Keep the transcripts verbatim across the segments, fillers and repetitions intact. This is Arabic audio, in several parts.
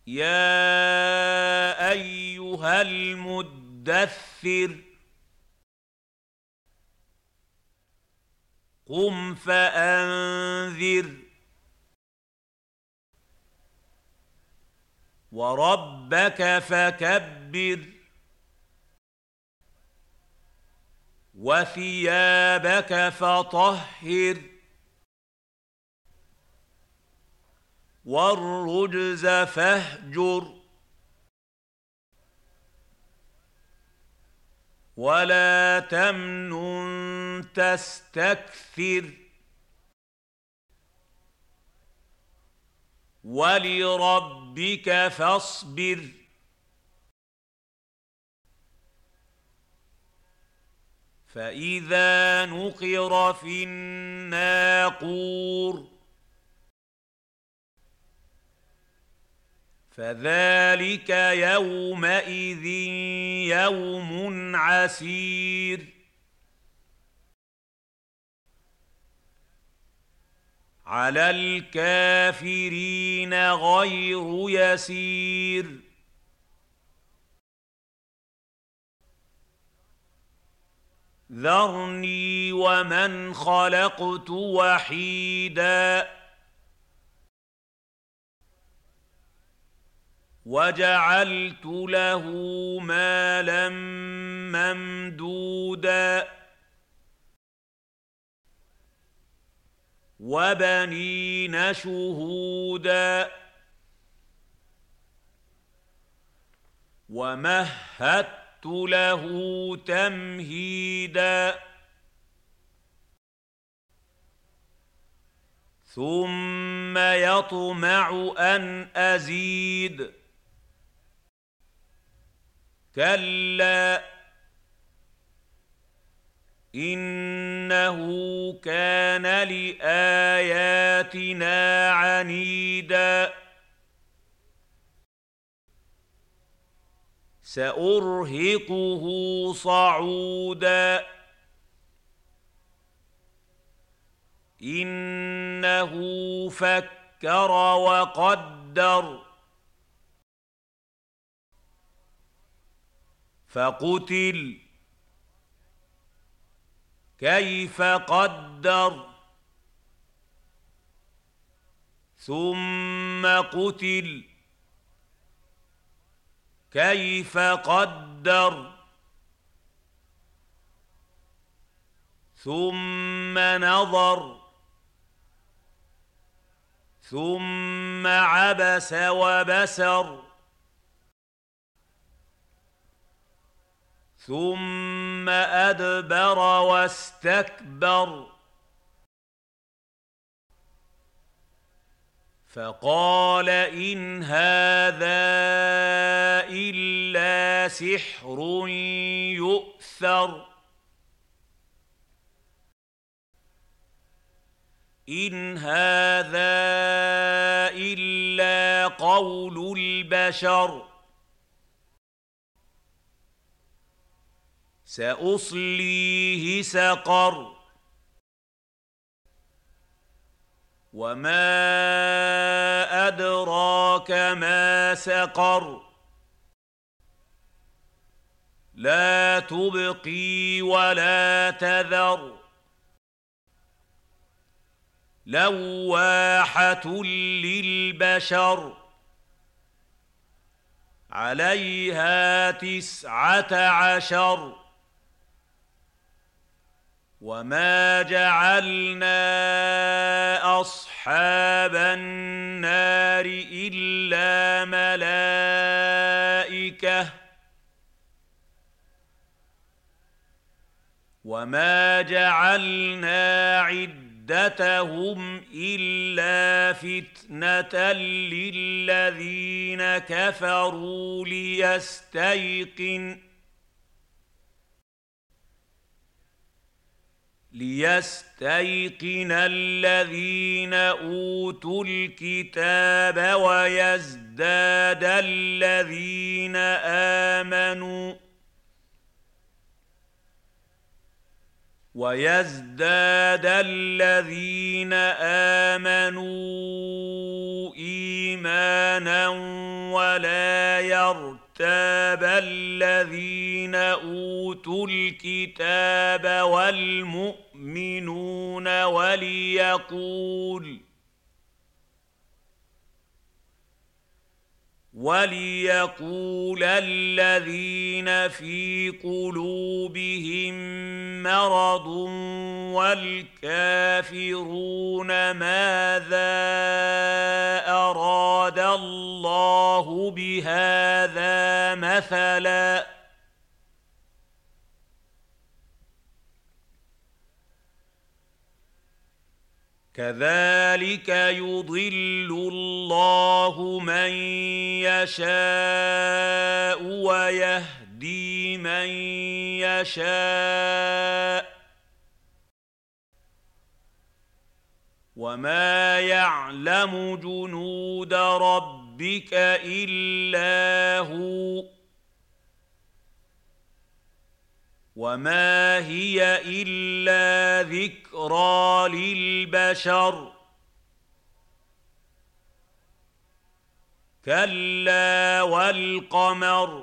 يَا أَيُّهَا الْمُدَّثِّرُ قُمْ فَأَنذِرْ وَرَبَّكَ فَكَبِّرْ وَثِيَابَكَ فَطَهِّرْ وَالرُّجْزَ فَاهْجُرْ وَلَا تَمْنُن تَسْتَكْثِرْ وَلِرَبِّكَ فَاصْبِرْ فَإِذَا نُقِرَ فِي النَّاقُورِ فَذَلِكَ يَوْمَئِذٍ يَوْمٌ عَسِيرٌ عَلَى الْكَافِرِينَ غَيْرُ يَسِيرٍ ذَرْنِي وَمَنْ خَلَقْتُ وَحِيدًا وَجَعَلْتُ لَهُ مَالًا مَّمْدُودًا وَبَنِينَ شُهُودًا وَمَهَّدتُّ لَهُ تَمْهِيدًا ثُمَّ يَطْمَعُ أَنْ أَزِيدَ كَلَّا إِنَّهُ كَانَ لِآيَاتِنَا عَنِيدًا سَأُرْهِقُهُ صَعُودًا إِنَّهُ فَكَّرَ وَقَدَّرَ فَقُتِلَ كَيْفَ قَدَّرَ ثُمَّ قُتِلَ كَيْفَ قَدَّرَ ثُمَّ نَظَرَ ثُمَّ عَبَسَ وَبَسَرَ ثُمَّ أَدْبَرَ وَاسْتَكْبَرَ فَقَالَ إِنْ هَٰذَا إِلَّا سِحْرٌ يُؤْثَرُ إِنْ هَٰذَا إِلَّا قَوْلُ الْبَشَرِ سَأُصْلِيهِ سَقَرَ وَمَا أَدْرَاكَ مَا سَقَرُ لَا تُبْقِي وَلَا تَذَرُ لَوَّاحَةٌ لِّلْبَشَرِ عَلَيْهَا تِسْعَةَ عَشَرَ وَمَا جَعَلْنَا أَصْحَابَ النَّارِ إِلَّا مَلَائِكَةً وَمَا جَعَلْنَا عِدَّتَهُمْ إِلَّا فِتْنَةً لِّلَّذِينَ كَفَرُوا لِيَسْتَيْقِنَ لِيَسْتَيْقِنَ الَّذِينَ أُوتُوا الْكِتَابَ وَيَزْدَادَ الَّذِينَ آمَنُوا ويزداد الذين آمنوا إيمانا ولا يرتاب الذين أوتوا الكتاب والمؤمنون وليقول وليقول الذين في قلوبهم مرض والكافرون ماذا أراد الله بهذا مثلا كذلك يضل الله من يشاء ويهدي من يشاء وما يعلم جنود ربك إلا هو وما هي إلا ذكرى للبشر كلا والقمر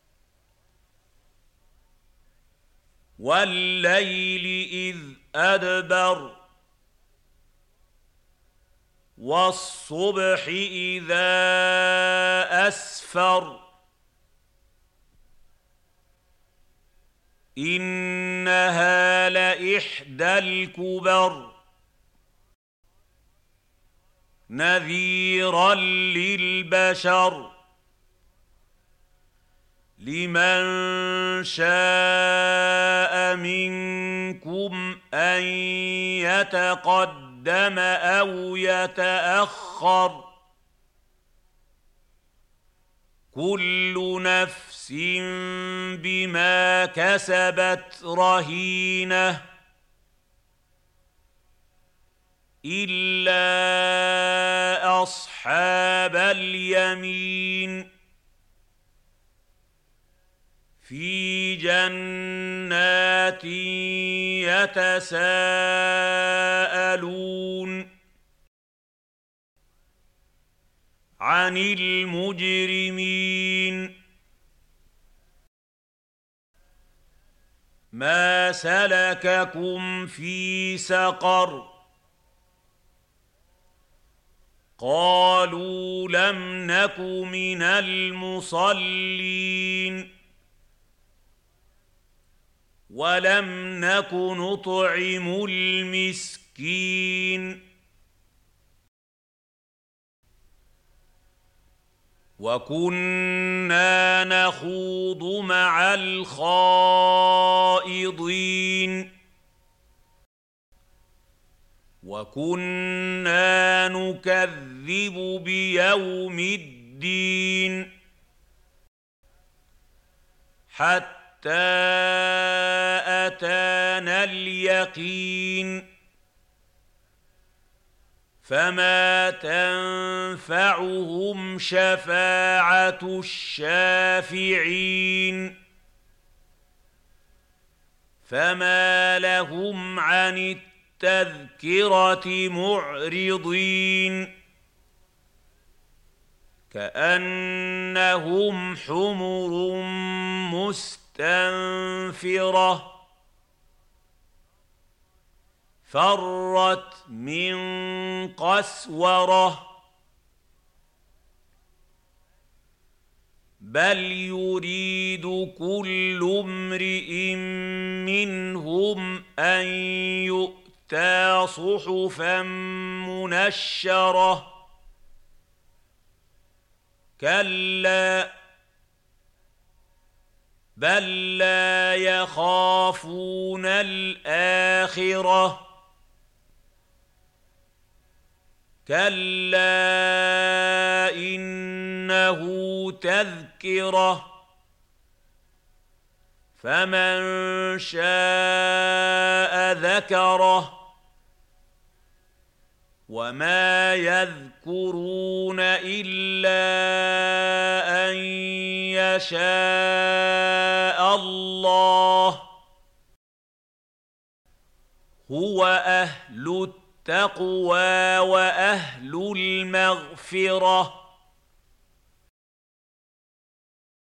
والليل إذ أدبر والصبح إذا أسفر إنها لإحدى الكبر نذيرا للبشر لمن شاء منكم أن يتقدم أو يتأخر كل نفس بما كسبت رهينة إلا أصحاب اليمين في جنات يتساءلون عن المجرمين ما سلككم في سقر قالوا لم نك من المصلين ولم نك نطعم المسكين وكنا نخوض مع الخائضين وكنا نكذب بيوم الدين حتى أتانا اليقين فما تنفعهم شفاعة الشافعين فما لهم عن التذكرة معرضين كأنهم حمر مستنفرة فرت من قسورة بل يريد كل امرئ منهم أن يؤتى صحفا منشرة كلا بل لا يخافون الآخرة كلا إنه تذكرة فمن شاء ذكره وما يذكرون إلا أن يشاء الله هو أهل التقوى وأهل المغفرة